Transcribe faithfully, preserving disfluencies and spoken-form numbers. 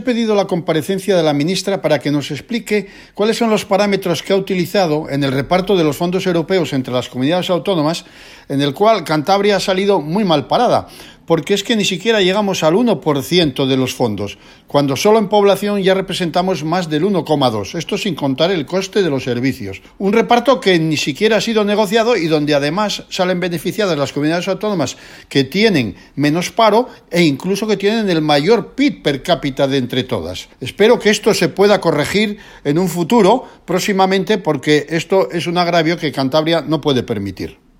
He pedido la comparecencia de la ministra para que nos explique cuáles son los parámetros que ha utilizado en el reparto de los fondos europeos entre las comunidades autónomas, en el cual Cantabria ha salido muy mal parada, porque es que ni siquiera llegamos al uno por ciento de los fondos, cuando solo en población ya representamos más del uno coma dos, esto sin contar el coste de los servicios. Un reparto que ni siquiera ha sido negociado y donde además salen beneficiadas las comunidades autónomas que tienen menos paro e incluso que tienen el mayor P I B per cápita de entre todas. Espero que esto se pueda corregir en un futuro próximamente, porque esto es un agravio que Cantabria no puede permitir.